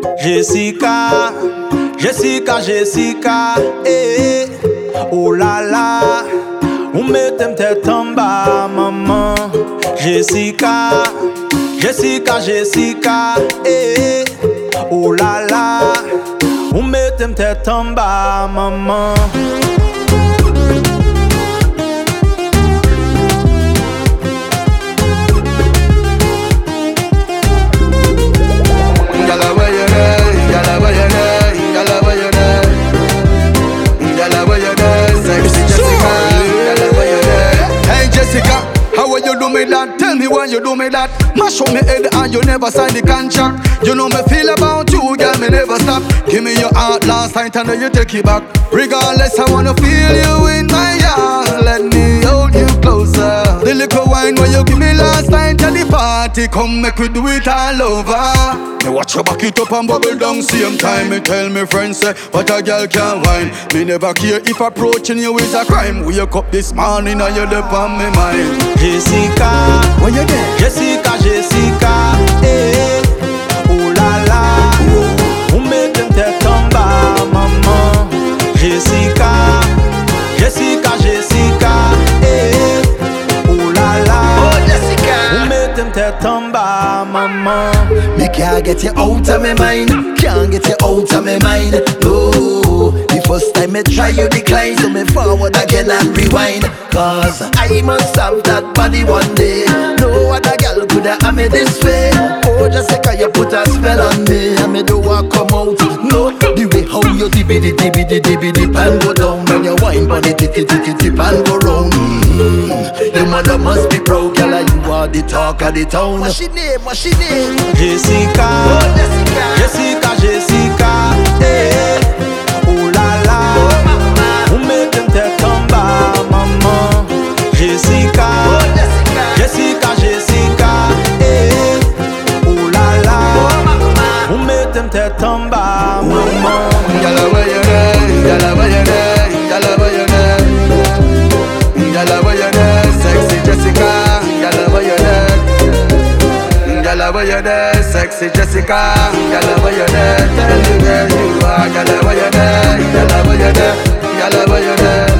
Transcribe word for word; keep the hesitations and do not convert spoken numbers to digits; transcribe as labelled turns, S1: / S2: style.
S1: Jessica, Jessica, Jessica, eh, oh la la, ou mettez tête en bas, maman. Jessica, Jessica, Jessica, eh, oh la la, ou mettez tête en bas, maman.
S2: How will you do me that? Tell me why you do me that. Mash up me head and you never sign the contract. You know me feel about you, girl, me never stop. Give me your heart last night and now you take it back. Regardless, I wanna feel you in my arms. Let me hold you closer. The little wine when you give me last night at the party, come make we do it all over. Me watch you back it up and bubble down same time. Me tell me friends say, what a girl can wine. Me never care if approaching you is a crime. Wake up this morning and you're up on me mind.
S1: Jessica,
S2: where you there?
S1: Jessica, Jessica, eh, oh la la, ou mettez tête en bas, maman. Jessica, Jessica, Jessica, eh, oh la la,
S3: oh Jessica,
S1: ou mettez tête en bas, maman.
S3: Me can't get you out of my mind, can't get you out of my mind. No, the first time I try you decline, so me forward again and rewind. Cause I must have that body one day. No other girl could have had me this way. Oh Jessica, you put a spell on me, and me do I come out. No, the way how you dibby dibby dibby dip and go down, when you wine body titty titty tip and go round. Mm-hmm. Your mother must be proud, girl, and you are the talk of the town. What's she name? What's she name?
S1: Jessica,
S3: oh Jessica,
S1: Jessica, Jessica, eh, oh la la,
S3: oh,
S1: ou mettez tête en bas, maman. Jessica,
S3: oh Jessica,
S1: Jessica, Jessica, eh, oh la la,
S3: oh,
S1: ou mettez tête en bas, maman.
S2: Yalla where you there? Yalla where you there? Yalla where you there? Yalla where you there? Sexy Jessica. Yalla where you there? Yalla where you there? Sexy Jessica. Yalla where you there? Tell me where you are. Yalla where you there? Yalla where you there? Yalla where you there?